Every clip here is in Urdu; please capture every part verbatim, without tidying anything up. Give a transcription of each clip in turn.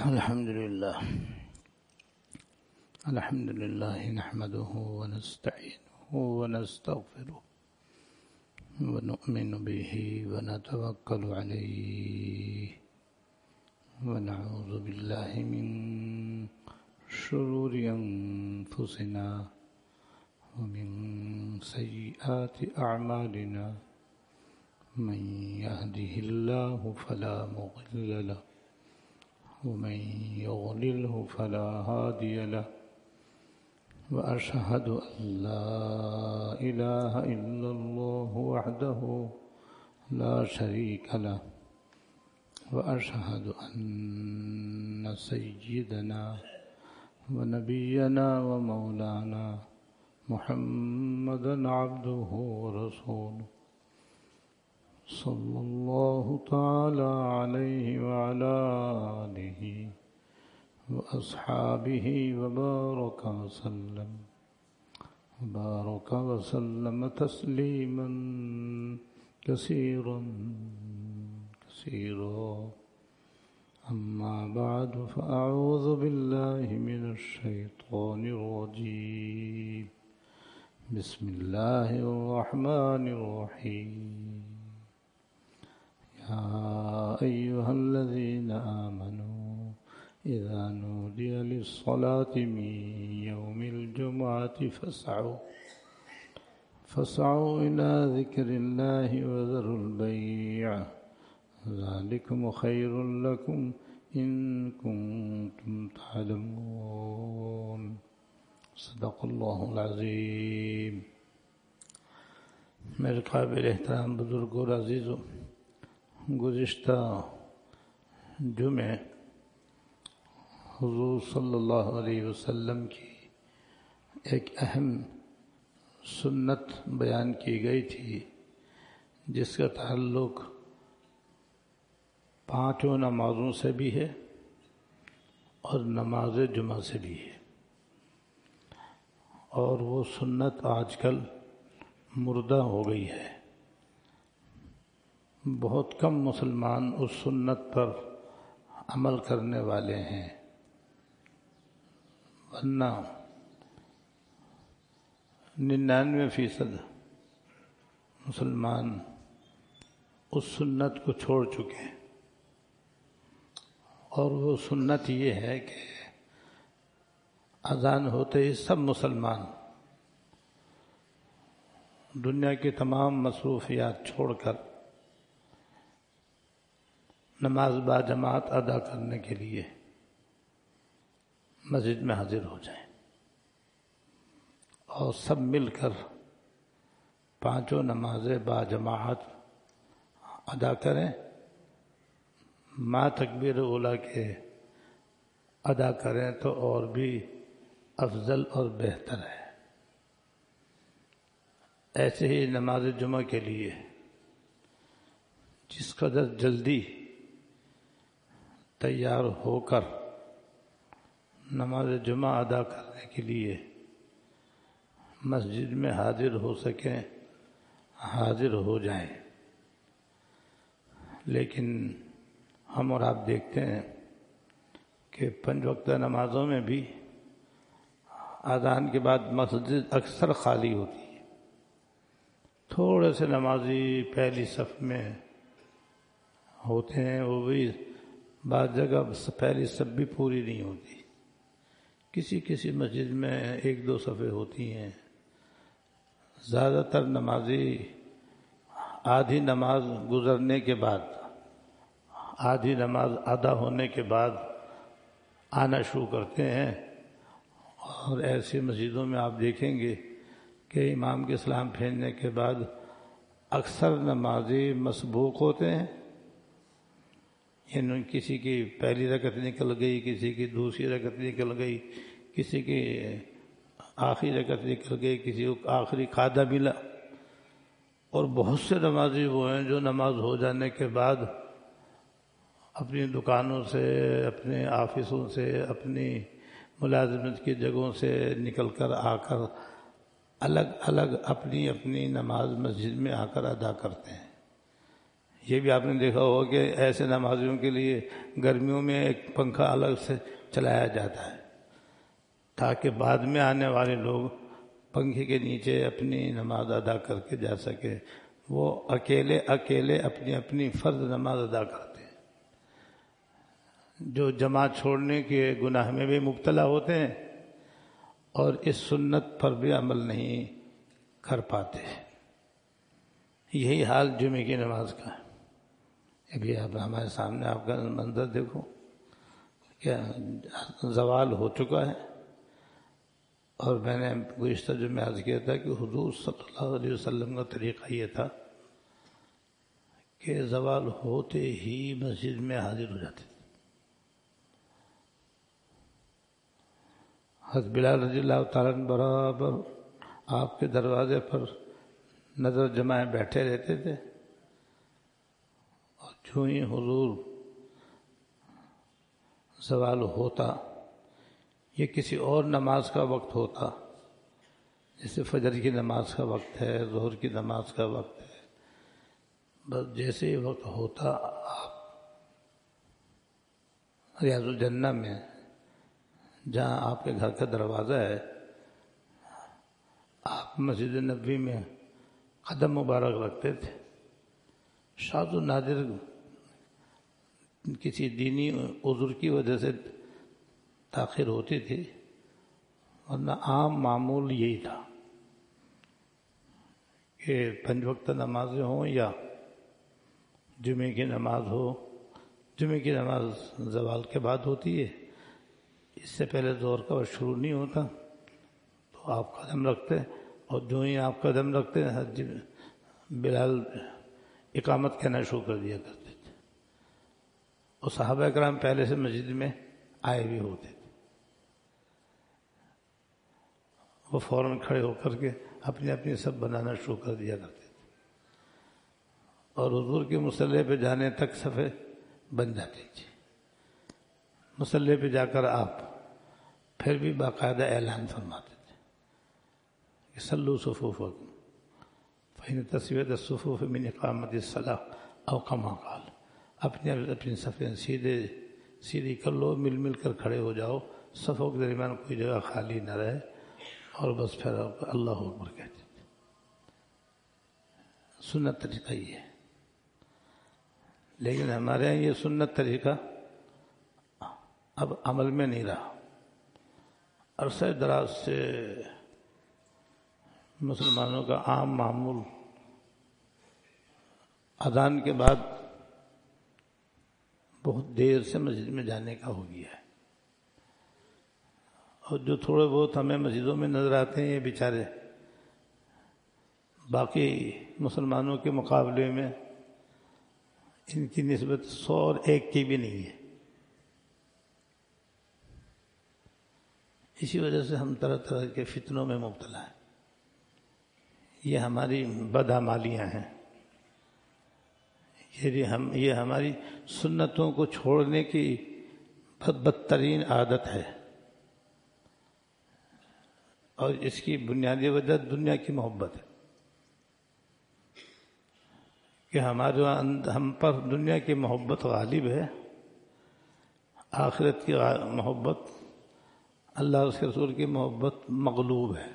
الحمد لله الحمد لله نحمده ونستعينه ونستغفره ونؤمن به ونتوكل عليه ونعوذ بالله من شرور أنفسنا ومن سيئات أعمالنا من يهده الله فلا مضل له ومن يضلله فلا هادي له وأشهد أن لا إله إلا الله وحده لا شريك له وأشهد أن سيدنا ونبينا ومولانا محمدا عبده ورسوله صلى الله تعالى عليه وعلى آله وأصحابه وبارك وسلم وبارك وسلم تسليما كثيرا كثيرا أما بعد فأعوذ بالله من الشيطان الرجيم بسم الله الرحمن الرحيم يا أيها الذين آمنوا إذا نودي للصلاة من يوم الجمعة فاسعوا فاسعوا إلى ذكر الله وذروا البيع ذلكم خير لكم إن كنتم تعلمون صدق الله العظيم. میرے قابل احترام بزرگ اور عزیزوں، گزشتہ جمعے حضور صلی اللہ علیہ وسلم کی ایک اہم سنت بیان کی گئی تھی جس کا تعلق پانچوں نمازوں سے بھی ہے اور نماز جمعہ سے بھی ہے، اور وہ سنت آج کل مردہ ہو گئی ہے. بہت کم مسلمان اس سنت پر عمل کرنے والے ہیں، ورنہ ننانوے فیصد مسلمان اس سنت کو چھوڑ چکے ہیں. اور وہ سنت یہ ہے کہ اذان ہوتے ہی سب مسلمان دنیا کی تمام مصروفیات چھوڑ کر نماز با جماعت ادا کرنے کے لیے مسجد میں حاضر ہو جائیں اور سب مل کر پانچوں نمازیں با جماعت ادا کریں، مع تکبیر اولیٰ کے ادا کریں تو اور بھی افضل اور بہتر ہے. ایسے ہی نماز جمعہ کے لیے جس قدر جلدی تیار ہو کر نماز جمعہ ادا کرنے کے لیے مسجد میں حاضر ہو سکیں حاضر ہو جائیں. لیکن ہم اور آپ دیکھتے ہیں کہ پنج وقتہ نمازوں میں بھی اذان کے بعد مسجد اکثر خالی ہوتی ہے. تھوڑے سے نمازی پہلی صف میں ہوتے ہیں، وہ بھی بعض جگہ پہلی صف بھی پوری نہیں ہوتی. کسی کسی مسجد میں ایک دو صفیں ہوتی ہیں. زیادہ تر نمازی آدھی نماز گزرنے کے بعد آدھی نماز ادا ہونے کے بعد آنا شروع کرتے ہیں. اور ایسی مسجدوں میں آپ دیکھیں گے کہ امام کے سلام پھیرنے کے بعد اکثر نمازی مسبوق ہوتے ہیں، یعنی کسی کی پہلی رکعت نکل گئی، کسی کی دوسری رکعت نکل گئی، کسی کی آخری رکعت نکل گئی، کسی کو آخری قعدہ ملا. اور بہت سے نمازی وہ ہیں جو نماز ہو جانے کے بعد اپنی دکانوں سے، اپنے آفسوں سے، اپنی ملازمت کی جگہوں سے نکل کر آ کر الگ الگ اپنی اپنی نماز مسجد میں آ کر ادا کرتے ہیں. یہ بھی آپ نے دیکھا ہوگا کہ ایسے نمازیوں کے لیے گرمیوں میں ایک پنکھا الگ سے چلایا جاتا ہے تاکہ بعد میں آنے والے لوگ پنکھے کے نیچے اپنی نماز ادا کر کے جا سکے. وہ اکیلے اکیلے اپنی اپنی فرض نماز ادا کرتے ہیں. جو جماعت چھوڑنے کے گناہ میں بھی مبتلا ہوتے ہیں اور اس سنت پر بھی عمل نہیں کر پاتے. یہی حال جمعے کی نماز کا ہے. ابھی آپ ہمارے سامنے آپ کا منظر دیکھو، کیا زوال ہو چکا ہے. اور میں نے گزشتہ جمعے عرض کیا تھا کہ حضور صلی اللہ علیہ وسلم کا طریقہ یہ تھا کہ زوال ہوتے ہی مسجد میں حاضر ہو جاتے تھے. حضرت بلال رضی اللہ تعالیٰ عنہ برابر آپ کے دروازے پر نظر جمائے بیٹھے رہتے تھے، اور جو ہی حضور زوال ہوتا، یہ کسی اور نماز کا وقت ہوتا، جیسے فجر کی نماز کا وقت ہے، ظہر کی نماز کا وقت ہے، بس جیسے ہی وقت ہوتا آپ ریاض الجنہ میں جہاں آپ کے گھر کا دروازہ ہے، آپ مسجد نبوی میں قدم مبارک رکھتے تھے. شاذ و نادر کسی دینی عذر کی وجہ سے تاخیر ہوتی تھی، ورنہ عام معمول یہی تھا کہ پنج وقت نمازیں ہوں یا جمعے کی نماز ہو. جمعے کی نماز زوال کے بعد ہوتی ہے، اس سے پہلے ظہر کا وقت شروع نہیں ہوتا، تو آپ قدم رکھتے، اور جو ہی آپ قدم رکھتے بلال اقامت کہنا شروع کر دیا کرتے تھے. اور صحابہ کرام پہلے سے مسجد میں آئے بھی ہوتے تھے، وہ فوراً کھڑے ہو کر کے اپنی اپنی سب بنانا شروع کر دیا کرتے تھے، اور حضور کے مصلی پہ جانے تک صفیں بن جاتی تھی. مصلی پہ جا کر آپ پھر بھی باقاعدہ اعلان فرماتے تھے کہ صلوا صفوفکم فإن تسویۃ الصفوف من اقامت الصلاۃ او کما قال. اپنی اپنی صفیں سیدھے سیدھی کر لو، مل مل کر کھڑے ہو جاؤ، صفوں کے درمیان کوئی جگہ خالی نہ رہے، اور بس پھر اللہ اکبر کہتے تھے. سنت طریقہ یہ ہے. لیکن ہمارے یہاں یہ سنت طریقہ اب عمل میں نہیں رہا. عرصہ دراز سے مسلمانوں کا عام معمول اذان کے بعد بہت دیر سے مسجد میں جانے کا ہو گیا ہے. اور جو تھوڑے بہت ہمیں مسجدوں میں نظر آتے ہیں، یہ بیچارے باقی مسلمانوں کے مقابلے میں ان کی نسبت سو اور ایک کی بھی نہیں ہے. اسی وجہ سے ہم طرح طرح کے فتنوں میں مبتلا ہیں. یہ ہماری بدعمالیاں ہیں، یہ ہم یہ ہماری سنتوں کو چھوڑنے کی بد بدترین عادت ہے، اور اس کی بنیادی وجہ دنیا کی محبت ہے کہ ہمارے ہم پر دنیا کی محبت غالب ہے، آخرت کی محبت، اللہ اس کے رسول کی محبت مغلوب ہے.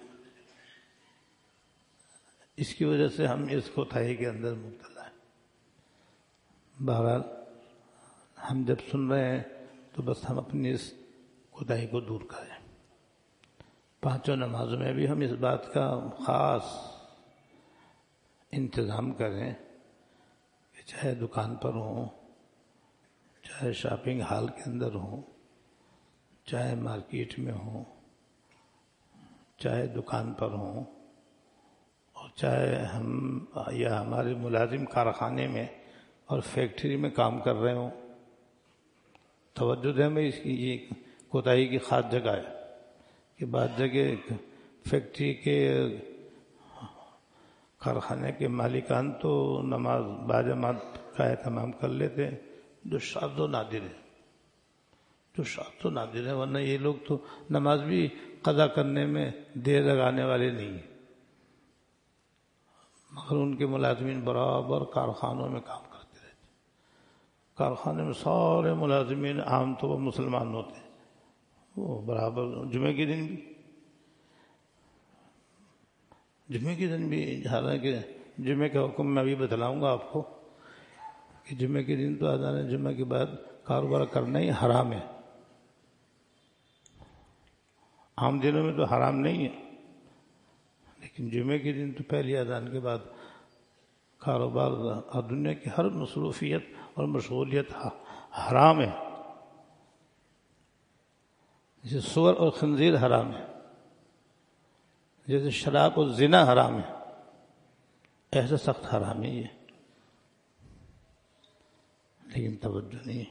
اس کی وجہ سے ہم اس کوتاہی کے اندر مبتلا ہیں. بہرحال ہم جب سن رہے ہیں تو بس ہم اپنی اس کوتاہی کو دور کریں. پانچوں نمازوں میں بھی ہم اس بات کا خاص انتظام کریں کہ چاہے دکان پر ہوں، چاہے شاپنگ ہال کے اندر ہوں، چاہے مارکیٹ میں ہوں، چاہے دکان پر ہوں، اور چاہے ہم یا ہمارے ملازم کارخانے میں اور فیکٹری میں کام کر رہے ہوں. توجہ دیں میں اس کی یہ کوتاہی کی خاص جگہ ہے کہ بعض جگہ فیکٹری کے کارخانے کے مالکان تو نماز باجماعت کا اہتمام کر لیتے ہیں، جو شاذ و نادر ہے جو شاذ و نادر ہے ورنہ یہ لوگ تو نماز بھی قضا کرنے میں دیر لگانے والے نہیں ہیں، مگر ان کے ملازمین برابر کارخانوں میں کام کرتے کارخانے میں سارے ملازمین عام تو وہ مسلمان ہوتے ہیں، وہ برابر جمعے کے دن بھی جمعے کے دن بھی حالانکہ جمعے کا حکم میں ابھی بتلاؤں گا آپ کو کہ جمعے کے دن تو اذان جمعے کے بعد کاروبار کرنا ہی حرام ہے. عام دنوں میں تو حرام نہیں ہے، لیکن جمعے کے دن تو پہلی اذان کے بعد کاروبار اور دنیا کی ہر مصروفیت اور مشغولیت حرام ہے. جیسے سور اور خنزیر حرام ہے، جیسے شراب اور زنا حرام ہے، ایسا سخت حرام ہے یہ، لیکن توجہ نہیں.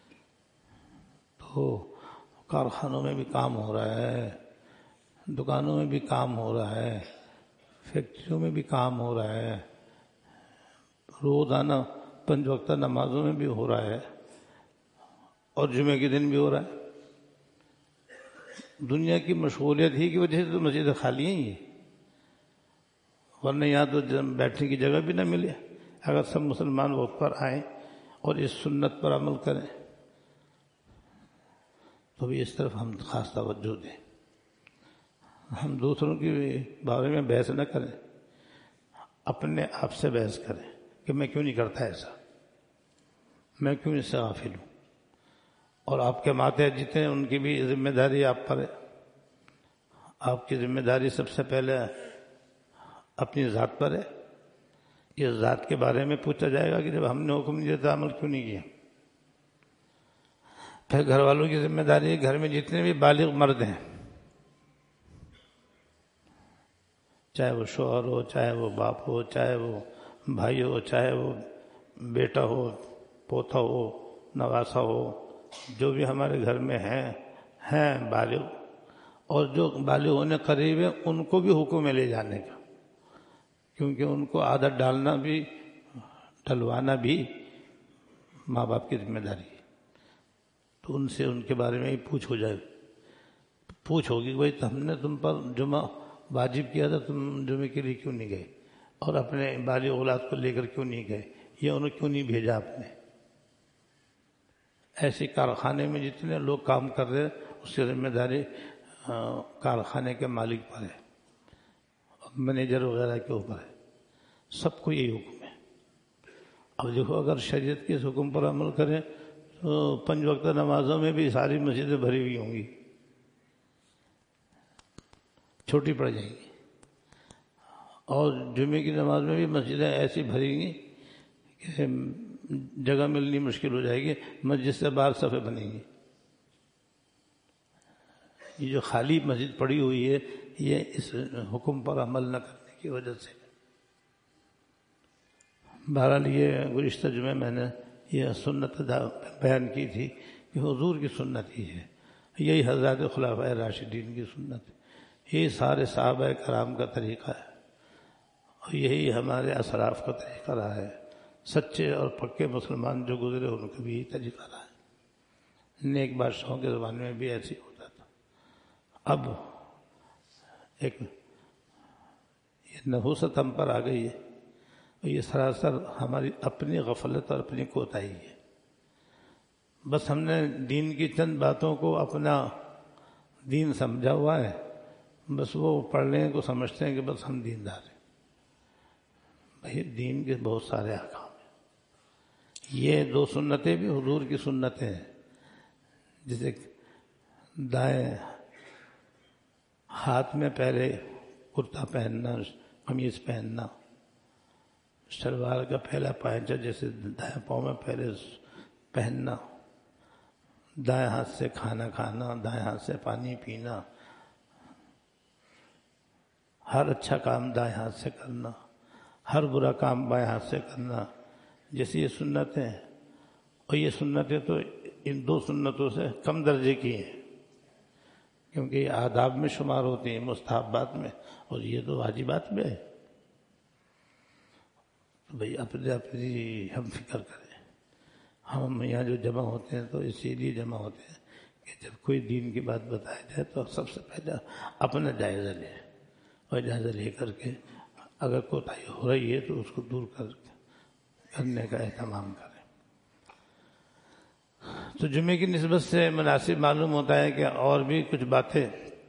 تو کارخانوں میں بھی کام ہو رہا ہے، دکانوں میں بھی کام ہو رہا ہے، فیکٹریوں میں بھی کام ہو رہا ہے، روزانہ پنج وقتہ نمازوں میں بھی ہو رہا ہے، اور جمعے کے دن بھی ہو رہا ہے. دنیا کی مشغولیت ہی کی وجہ سے تو مسجد خالی ہیں یہ، ورنہ یہاں تو بیٹھنے کی جگہ بھی نہ ملے. اگر سب مسلمان وقت پر آئیں اور اس سنت پر عمل کریں تو بھی اس طرف ہم خاص توجہ دیں. ہم دوسروں کے بارے میں بحث نہ کریں، اپنے آپ سے بحث کریں کہ میں کیوں نہیں کرتا ایسا، میں کیوں اس سے غافل ہوں. اور آپ کے ماتحت جتنے ان کی بھی ذمہ داری آپ پر ہے. آپ کی ذمہ داری سب سے پہلے اپنی ذات پر ہے. یہ ذات کے بارے میں پوچھا جائے گا کہ جب ہم نے حکم دیا تھا عمل کیوں نہیں کیا. پھر گھر والوں کی ذمہ داری ہے، گھر میں جتنے بھی بالغ مرد ہیں، چاہے وہ شوہر ہو، چاہے وہ باپ ہو، چاہے وہ بھائی ہو، چاہے وہ بیٹا ہو، پوتا ہو، نواسا ہو، جو بھی ہمارے گھر میں ہیں ہیں بالغ، اور جو بالغ ہونے قریب ہیں ان کو بھی حکم ہے لے جانے کا، کیونکہ ان کو عادت ڈالنا بھی ڈلوانا بھی ماں باپ کی ذمہ داری ہے. تو ان سے ان کے بارے میں ہی پوچھ ہو جائے، پوچھ ہوگی کہ بھائی ہم نے تم پر جمعہ واجب کیا تھا، تم جمعے کے لیے کیوں نہیں گئے، اور اپنے بالغ اولاد کو لے کر کیوں نہیں گئے، یا انہیں کیوں نہیں بھیجا آپ نے. ایسے کارخانے میں جتنے لوگ کام کر رہے ہیں اس کی ذمہ داری کارخانے کے مالک پر ہے، مینیجر وغیرہ کے اوپر ہے. سب کو یہی حکم ہے. اب دیکھو اگر شریعت کے اس حکم پر عمل کریں تو پنج وقتہ نمازوں میں بھی ساری مسجدیں بھری ہوئی ہوں گی، چھوٹی پڑ جائیں گی. اور جمعے کی نماز میں بھی مسجدیں ایسی بھری گی کہ جگہ ملنی مشکل ہو جائے گی، مسجد سے باہر صفیں بنیں گی. یہ جو خالی مسجد پڑی ہوئی ہے یہ اس حکم پر عمل نہ کرنے کی وجہ سے. بہرحال یہ گزشتہ جمعے میں نے یہ سنت بیان کی تھی کہ حضور کی سنت ہی ہے، یہی حضرات خلفائے راشدین کی سنت ہے، یہی سارے صحابہ کرام کا طریقہ ہے، اور یہی ہمارے اسلاف کا طریقہ رہا ہے. سچے اور پکے مسلمان جو گزرے ان کا بھی یہی طریقہ رہا ہے. نیک بادشاہوں کے زمانے میں بھی ایسے ہی ہوتا تھا. اب ایک یہ نحوست ہم پر آ گئی ہے، اور یہ سراسر ہماری اپنی غفلت اور اپنی کوتاہی ہے. بس ہم نے دین کی چند باتوں کو اپنا دین سمجھا ہوا ہے، بس وہ پڑھنے کو سمجھتے ہیں کہ بس ہم دیندار ہیں. بھائی دین کے بہت سارے احکام ہیں. یہ دو سنتیں بھی حضور کی سنتیں ہیں، جسے دائیں ہاتھ میں پہلے کرتا پہننا، قمیض پہننا، شلوار کا پہلا پائنچہ جیسے دائیں پاؤں میں پہلے پہننا، دائیں ہاتھ سے کھانا کھانا، دائیں ہاتھ سے پانی پینا، ہر اچھا کام دائیں ہاتھ سے کرنا، ہر برا کام بائیں ہاتھ سے کرنا، جیسے یہ سنتیں. اور یہ سنتیں تو ان دو سنتوں سے کم درجے کی ہیں، کیونکہ یہ آداب میں شمار ہوتی ہیں، مستحبات میں، اور یہ تو واجبات میں ہے. تو بھئی اپنے اپنی ہم فکر کریں. ہم یہاں جو جمع ہوتے ہیں تو اسی لیے جمع ہوتے ہیں کہ جب کوئی دین کی بات بتائی جائے تو سب سے پہلے اپنا جائزہ لیں، اور جائزہ لے کر کے اگر کوتاہی ہو رہی ہے تو اس کو دور کر کرنے کا اہتمام کریں. تو جمعے کی نسبت سے مناسب معلوم ہوتا ہے کہ اور بھی کچھ باتیں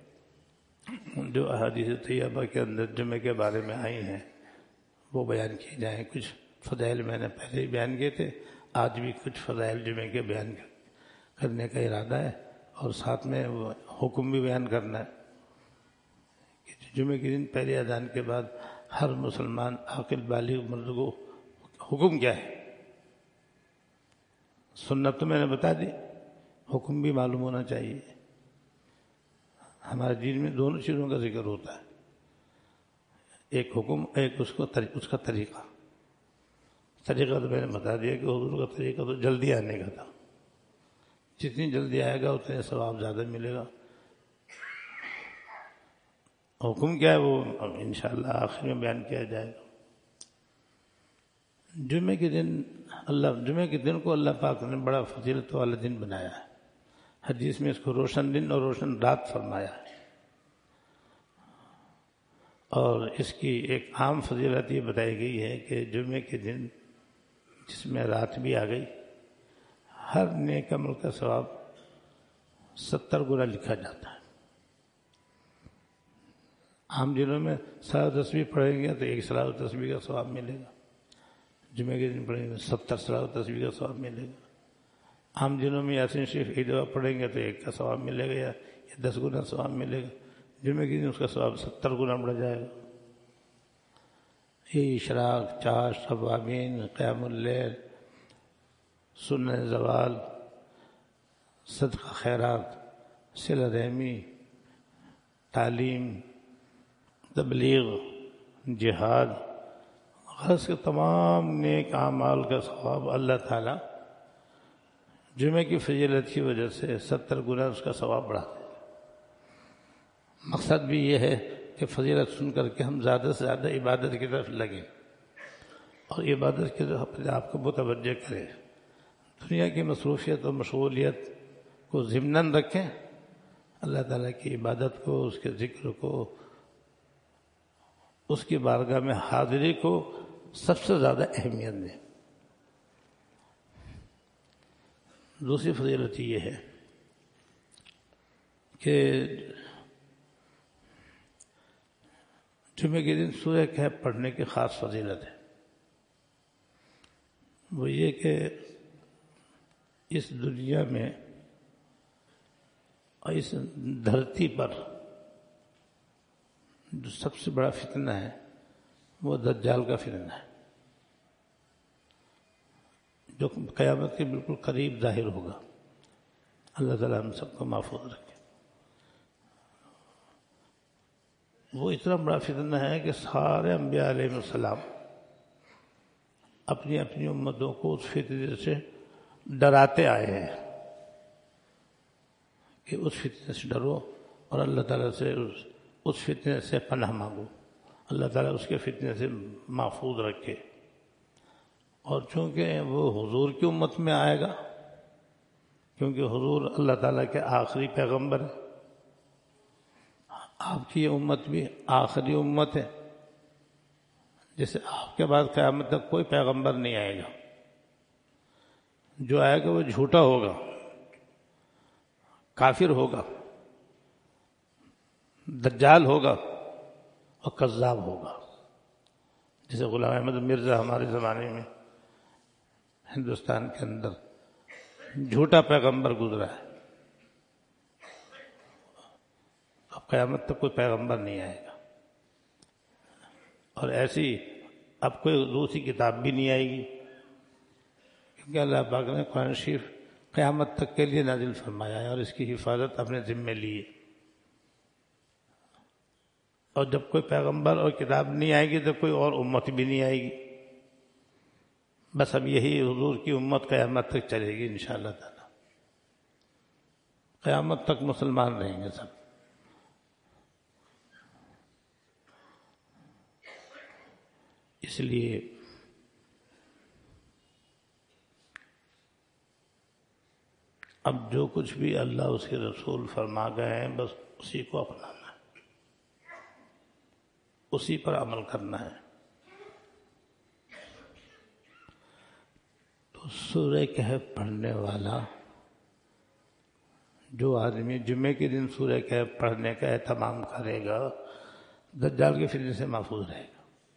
جو احادیث طیبہ کے اندر جمعے کے بارے میں آئی ہیں وہ بیان کی جائیں. کچھ فضائل میں نے پہلے ہی بیان کیے تھے، آج بھی کچھ فضائل جمعے کے بیان کرنے کا ارادہ ہے، اور ساتھ میں وہ حکم بھی بیان کرنا ہے کہ جمعے کے دن پہلی اذان کے بعد ہر مسلمان عاقل بالغ مرد کو حکم کیا ہے. سنت تو میں نے بتا دی، حکم بھی معلوم ہونا چاہیے. ہمارے دین میں دونوں چیزوں کا ذکر ہوتا ہے، ایک حکم، ایک اس کو اس کا طریقہ. طریقہ تو میں نے بتا دیا کہ حضور کا طریقہ تو جلدی آنے کا تھا، جتنی جلدی آئے گا اتنے ثواب زیادہ ملے گا. حکم کیا ہے وہ انشاءاللہ آخر میں بیان کیا جائے گا. جمعے کے دن اللہ جمعے کے دن کو اللہ پاک نے بڑا فضیلت والا دن بنایا ہے. حدیث میں اس کو روشن دن اور روشن رات فرمایا ہے. اور اس کی ایک عام فضیلت یہ بتائی گئی ہے کہ جمعے کے دن جس میں رات بھی آ گئی، ہر نیک عمل کا ثواب ستر گنا لکھا جاتا ہے. عام دنوں میں صلاۃ تسبیح پڑھیں گے تو ایک صلاۃ تسبیح کا ثواب ملے گا، جمعے کے دن پڑھیں گے ستر صلاۃ تسبیح کا ثواب ملے گا. عام دنوں میں یاسین شریف ایک دفعہ پڑھیں گے تو ایک کا ثواب ملے گا یا دس گنا ثواب ملے گا. جمعے کے دن اس کا ثواب ستر گنا بڑھ جائے گا. یہ اشراق، چاش، اوابین، قیام اللیل، سنن زوال، صدقہ خیرات، صلہ رحمی، تعلیم، تبلیغ، جہاد، غرض کے تمام نیک اعمال کا ثواب اللہ تعالیٰ جمعے کی فضیلت کی وجہ سے ستر گنا اس کا ثواب بڑھاتے ہیں. مقصد بھی یہ ہے کہ فضیلت سن کر کے ہم زیادہ سے زیادہ عبادت کی طرف لگیں اور عبادت کی طرف اپنے آپ کو متوجہ کریں. دنیا کی مصروفیت اور مشغولیت کو ضمناً رکھیں، اللہ تعالیٰ کی عبادت کو، اس کے ذکر کو، اس کی بارگاہ میں حاضری کو سب سے زیادہ اہمیت دیں. دوسری فضیلت یہ ہے کہ جمعے کے دن سورہ کہف پڑھنے کی خاص فضیلت ہے. وہ یہ کہ اس دنیا میں اور اس دھرتی پر جو سب سے بڑا فتنہ ہے وہ دجال کا فتنہ ہے، جو قیامت کے بالکل قریب ظاہر ہوگا. اللہ تعالیٰ ہم سب کو محفوظ رکھے. وہ اتنا بڑا فتنہ ہے کہ سارے انبیاء علیہ السلام اپنی اپنی امتوں کو اس فتنے سے ڈراتے آئے ہیں کہ اس فتنے سے ڈرو اور اللہ تعالیٰ سے اس اس فتنے سے پناہ مانگو، اللہ تعالیٰ اس کے فتنے سے محفوظ رکھے. اور چونکہ وہ حضور کی امت میں آئے گا، کیونکہ حضور اللہ تعالیٰ کے آخری پیغمبر ہیں، آپ کی یہ امت بھی آخری امت ہے، جیسے آپ کے بعد قیامت تک کوئی پیغمبر نہیں آئے گا. جو آئے گا وہ جھوٹا ہوگا، کافر ہوگا، دجال ہوگا اور کذاب ہوگا. جیسے غلام احمد مرزا ہمارے زمانے میں ہندوستان کے اندر جھوٹا پیغمبر گزرا ہے. اب قیامت تک کوئی پیغمبر نہیں آئے گا، اور ایسی اب کوئی دوسری کتاب بھی نہیں آئے گی، کیونکہ اللہ پاک نے قرآن شریف قیامت تک کے لیے نازل فرمایا ہے اور اس کی حفاظت اپنے ذمے لی ہے. اور جب کوئی پیغمبر اور کتاب نہیں آئے گی تو کوئی اور امت بھی نہیں آئے گی. بس اب یہی حضور کی امت قیامت تک چلے گی انشاءاللہ تعالی. قیامت تک مسلمان رہیں گے سب. اس لیے اب جو کچھ بھی اللہ اس کے رسول فرما گئے ہیں بس اسی کو اپنانا ہے، اسی پر عمل کرنا ہے. تو سورہ کہف پڑھنے والا جو آدمی جمعے کے دن سورہ کہف پڑھنے کا اہتمام کرے گا دجال کے فتنے سے محفوظ رہے گا۔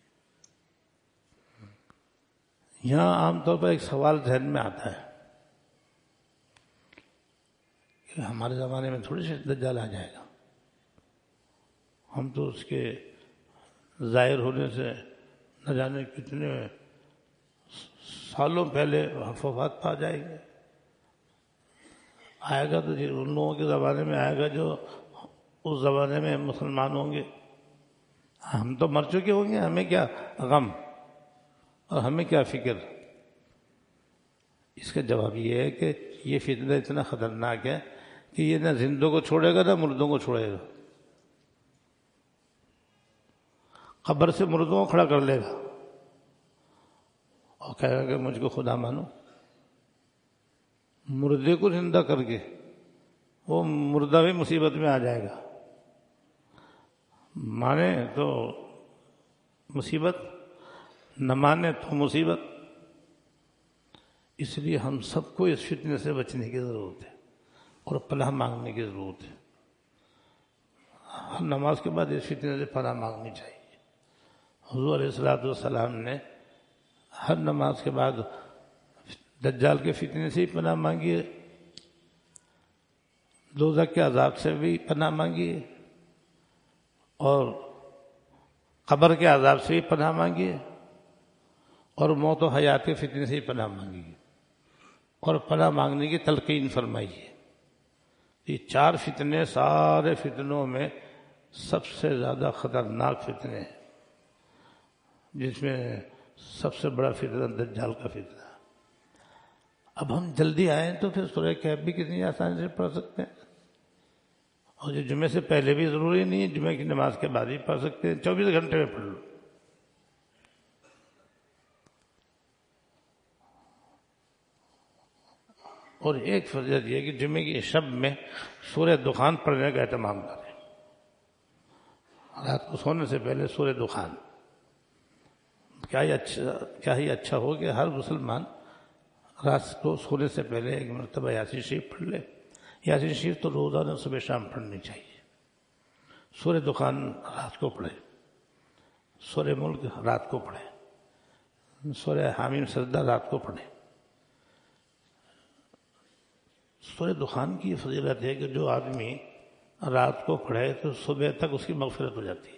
یہاں عام طور پر ایک سوال ذہن میں آتا ہے کہ ہمارے زمانے میں تھوڑی سی دجال آ جائے گا، ہم تو اس کے ظاہر ہونے سے نہ جانے کتنے سالوں پہلے وفات پا جائے گا۔ آئے گا تو ان لوگوں کے زمانے میں آئے گا جو اس زمانے میں مسلمان ہوں گے، ہم تو مر چکے ہوں گے، ہمیں کیا غم اور ہمیں کیا فکر۔ اس کا جواب یہ ہے کہ یہ فتنہ اتنا خطرناک ہے کہ یہ نہ زندوں کو چھوڑے گا نہ مردوں کو چھوڑے گا، قبر سے مردوں کو کھڑا کر لے گا اور کہے گا کہ مجھ کو خدا مانو۔ مردے کو زندہ کر کے وہ مردہ بھی مصیبت میں آ جائے گا، مانے تو مصیبت، نہ مانے تو مصیبت۔ اس لیے ہم سب کو اس فتنے سے بچنے کی ضرورت ہے اور پناہ مانگنے کی ضرورت ہے۔ ہر نماز کے بعد اس فتنے سے پناہ مانگنی چاہیے۔ حضور علیہ الصلوۃ والسلام نے ہر نماز کے بعد دجال کے فتنے سے ہی پناہ مانگی ہے، دوزخ کے عذاب سے بھی پناہ مانگی ہے، اور قبر کے عذاب سے بھی پناہ مانگی ہے، اور موت و حیات کے فتنے سے ہی پناہ مانگی ہے، اور پناہ مانگنے کی تلقین فرمائی ہے۔ یہ چار فتنے سارے فتنوں میں سب سے زیادہ خطرناک فتنے ہیں، جس میں سب سے بڑا فتنہ دجال کا فتنہ ہے۔ اب ہم جلدی آئیں تو پھر سورہ کہف بھی کتنی آسانی سے پڑھ سکتے ہیں، اور جو جمعے سے پہلے بھی ضروری نہیں ہے، جمعے کی نماز کے بعد بھی پڑھ سکتے ہیں، چوبیس گھنٹے میں پڑھ لو۔ اور ایک فضیلت یہ ہے کہ جمعے کی شب میں سورہ دخان پڑھنے کا اہتمام کریں، رات کو سونے سے پہلے سورہ دخان۔ کیا ہی اچھا کیا ہی اچھا ہو کہ ہر مسلمان رات کو سونے سے پہلے ایک مرتبہ یاسین شریف پڑھ لے۔ یاسین شریف تو روزانہ صبح شام پڑھنی چاہیے۔ سورہ دخان رات کو پڑھے، سورہ ملک رات کو پڑھے، سورہ حامیم سجدہ رات کو پڑھے۔ سورہ دخان کی فضیلت ہے کہ جو آدمی رات کو پڑھے تو صبح تک اس کی مغفرت ہو جاتی ہے،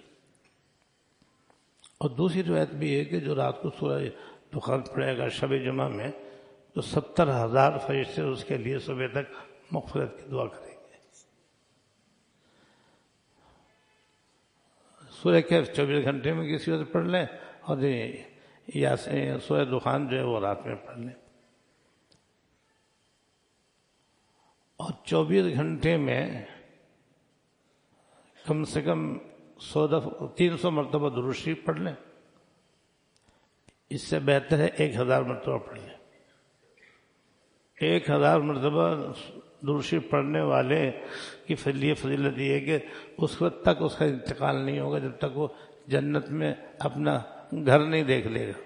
اور دوسری روایت بھی ہے کہ جو رات کو سورہ دخان پڑھے گا شب جمعہ میں تو ستر ہزار فرشتے اس کے لیے صبح تک مغفرت کی دعا کریں گے۔ سورہ کہف چوبیس گھنٹے میں کسی وقت پڑھ لیں، اور یا سورہ دخان جو ہے وہ رات میں پڑھ لیں، اور چوبیس گھنٹے میں کم سے کم سو دفعہ تین سو مرتبہ درود شریف پڑھ لیں۔ اس سے بہتر ہے ایک ہزار مرتبہ پڑھ لیں۔ ایک ہزار مرتبہ درود شریف پڑھنے والے کی فضیلت یہ ہے کہ اس وقت تک اس کا انتقال نہیں ہوگا جب تک وہ جنت میں اپنا گھر نہیں دیکھ لے گا۔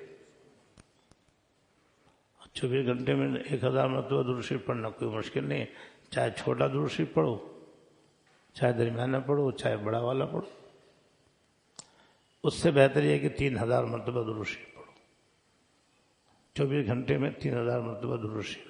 چوبیس گھنٹے میں ایک ہزار مرتبہ درود شریف پڑھنا کوئی مشکل نہیں ہے، چاہے چھوٹا درود شریف پڑھو، چاہے درمیانہ پڑھو، چاہے بڑا والا پڑھو۔ اس سے بہتر یہ ہے کہ تین ہزار مرتبہ درود شریف پڑھو، چوبیس گھنٹے میں تین ہزار مرتبہ درود شریف۔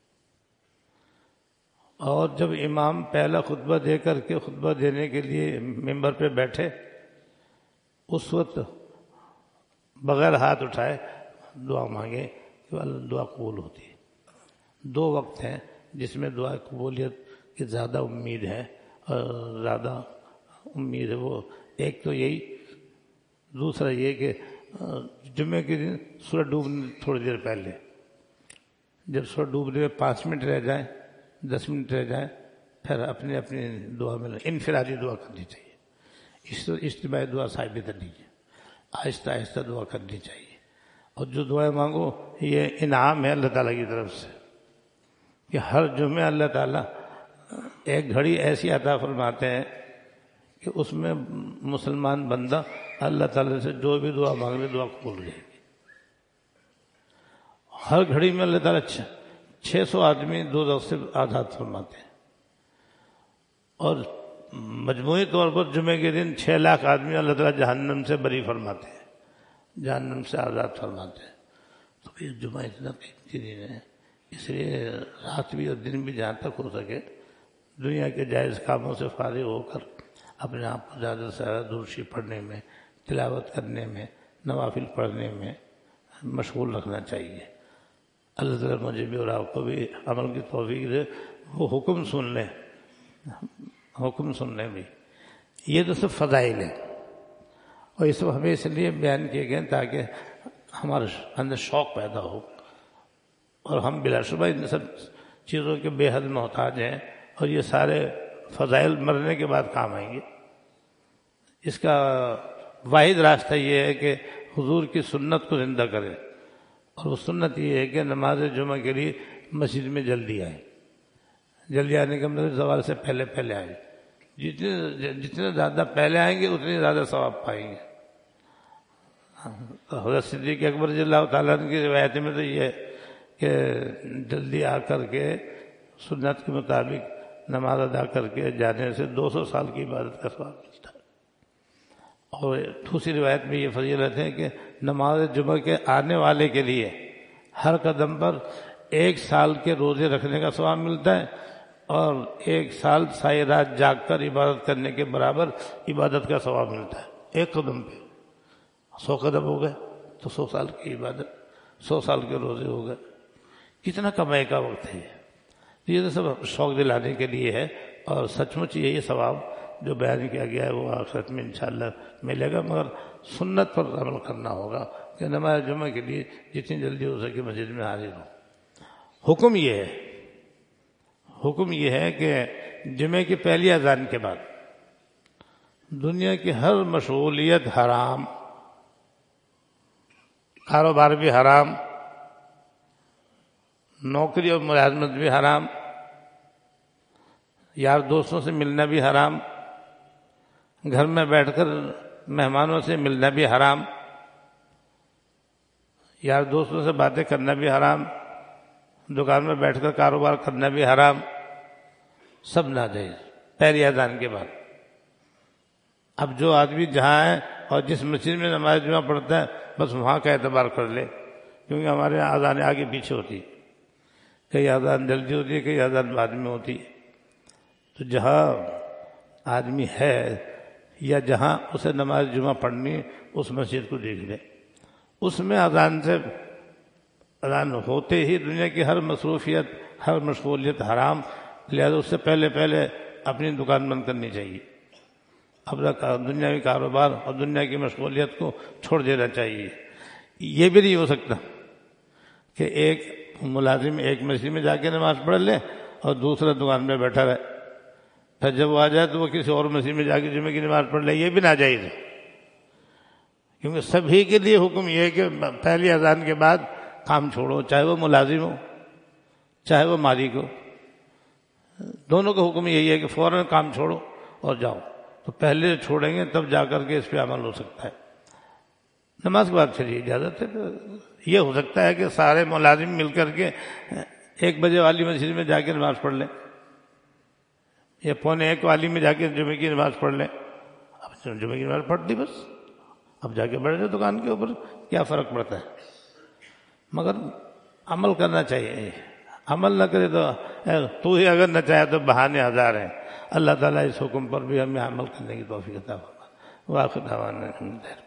اور جب امام پہلا خطبہ دے کر کے خطبہ دینے کے لیے ممبر پہ بیٹھے، اس وقت بغیر ہاتھ اٹھائے دعا مانگے کہ اللہ دعا قبول ہوتی ہے۔ دو وقت ہیں جس میں دعا قبولیت کی زیادہ امید ہے، اور زیادہ امید ہے وہ ایک تو یہی، دوسرا یہ کہ جمعے کے دن سورج ڈوبنے تھوڑی دیر پہلے، جب سورج ڈوبنے میں پانچ منٹ رہ جائیں، دس منٹ رہ جائیں، پھر اپنی اپنی دعا میں انفرادی دعا کرنی چاہیے، اجتماعی دعا صاحب کر دیجیے، آہستہ آہستہ دعا کرنی چاہیے۔ اور جو دعائیں مانگو یہ انعام ہے اللہ تعالیٰ کی طرف سے کہ ہر جمعے اللہ تعالیٰ ایک گھڑی ایسی عطا فرماتے ہیں کہ اس میں مسلمان بندہ اللہ تعالیٰ سے جو بھی دعا مانگ لے دعا قبول ہو جائے گی۔ ہر گھڑی میں اللہ تعالیٰ چھ سو آدمی دو سے آزاد فرماتے ہیں، اور مجموعی طور پر جمعے کے دن چھ لاکھ آدمی اللہ تعالیٰ جہنم سے بری فرماتے ہیں، جہنم سے آزاد فرماتے ہیں۔ تو یہ جمعہ اتنا قیمتی دن ہے، اس لیے رات بھی اور دن بھی جہاں تک ہو سکے دنیا کے جائز کاموں سے فارغ ہو کر اپنے آپ کو زیادہ سے زیادہ درشی پڑھنے میں، تلاوت کرنے میں، نوافل پڑھنے میں مشغول رکھنا چاہیے۔ اللہ تعالیٰ مجھے بھی اور آپ کو بھی عمل کی توفیق دے، وہ حکم سن لیں، حکم سن لیں بھی۔ یہ تو سب فضائل ہیں، اور یہ سب ہمیں اس لیے بیان کیے گئے تاکہ ہمارے اندر شوق پیدا ہو، اور ہم بلا شبہ ان سب چیزوں کے بے حد محتاج ہیں، اور یہ سارے فضائل مرنے کے بعد کام آئیں گے۔ اس کا واحد راستہ یہ ہے کہ حضور کی سنت کو زندہ کریں، اور وہ سنت یہ ہے کہ نماز جمعہ کے لیے مسجد میں جلدی آئیں۔ جلدی آنے کا مطلب زوال سے پہلے پہلے آئیں، جتنے جتنے زیادہ پہلے آئیں گے اتنے زیادہ ثواب پائیں گے۔ حضرت صدیق اکبر رضی اللہ تعالیٰ عنہ کی روایت میں تو یہ ہے کہ جلدی آ کر کے سنت کے مطابق نماز ادا کر کے جانے سے دو سو سال کی عبادت کا ثواب ملتا ہے۔ اور دوسری روایت میں یہ فضیلت ہے کہ نماز جمعہ کے آنے والے کے لیے ہر قدم پر ایک سال کے روزے رکھنے کا ثواب ملتا ہے، اور ایک سال ساری رات جاگ کر عبادت کرنے کے برابر عبادت کا ثواب ملتا ہے۔ ایک قدم پہ سو قدم ہو گئے تو سو سال کی عبادت، سو سال کے روزے ہو گئے۔ کتنا کمائی کا وقت ہے یہ تو سب شوق دلانے کے لیے ہے، اور سچ مچ یہی ثواب جو بیان کیا گیا ہے وہ آخرت میں انشاءاللہ ملے گا، مگر سنت پر عمل کرنا ہوگا کہ نماز جمعہ کے لیے جتنی جلدی ہو سکے مسجد میں حاضر ہوں۔ حکم یہ ہے حکم یہ ہے کہ جمعے کی پہلی اذان کے بعد دنیا کی ہر مشغولیت حرام، کاروبار بھی حرام، نوکری اور ملازمت بھی حرام، یار دوستوں سے ملنا بھی حرام، گھر میں بیٹھ کر مہمانوں سے ملنا بھی حرام، یار دوستوں سے باتیں کرنا بھی حرام، دکان میں بیٹھ کر کاروبار کرنا بھی حرام، سب ناجائز پہلی اذان کے بعد۔ اب جو آدمی جہاں ہے اور جس مسجد میں نماز جمعہ پڑھتا ہے بس وہاں کا اعتبار کر لے، کیونکہ ہمارے یہاں اذانیں آگے پیچھے ہوتی ہے، کئی اذان جلدی ہوتی ہے، کئی اذان بعد میں ہوتی ہے۔ تو جہاں آدمی ہے یا جہاں اسے نماز جمعہ پڑھنی اس مسجد کو دیکھ لے، اس میں اذان سے اذان ہوتے ہی دنیا کی ہر مصروفیت، ہر مشغولیت حرام، لہذا اس سے پہلے پہلے اپنی دکان بند کرنی چاہیے، اپنا دنیاوی کاروبار اور دنیا کی مشغولیت کو چھوڑ دینا چاہیے۔ یہ بھی نہیں ہو سکتا کہ ایک ملازم ایک مسجد میں جا کے نماز پڑھ لے اور دوسرا دکان میں بیٹھا رہے، پھر جب وہ آ جائے تو وہ کسی اور مسجد میں جا کے جمعے کی نماز پڑھ لے، یہ بھی ناجائز ہے۔ کیونکہ سبھی کے لیے حکم یہ ہے کہ پہلی اذان کے بعد کام چھوڑو، چاہے وہ ملازم ہو چاہے وہ مالک ہو، دونوں کا حکم یہی ہے کہ فوراً کام چھوڑو اور جاؤ۔ تو پہلے چھوڑیں گے تب جا کر کے اس پہ عمل ہو سکتا ہے۔ نماز کے بعد چلیے اجازت ہے، یہ ہو سکتا ہے کہ سارے ملازم مل کر کے ایک بجے والی مسجد میں جا کے نماز پڑھ لیں، یا پونے ایک والی میں جا کے جمعے کی نماز پڑھ لیں۔ اب جمعے کی نماز پڑھ دی بس، اب جا کے بیٹھ جائے دکان کے اوپر، کیا فرق پڑتا ہے؟ مگر عمل کرنا چاہیے، عمل نہ کرے تو تو ہی اگر نہ چاہے تو بہانے ہزار ہیں۔ اللہ تعالیٰ اس حکم پر بھی ہمیں عمل کرنے کی توفیق عطا فرمائے۔ وآخر دعوانا الحمد للہ۔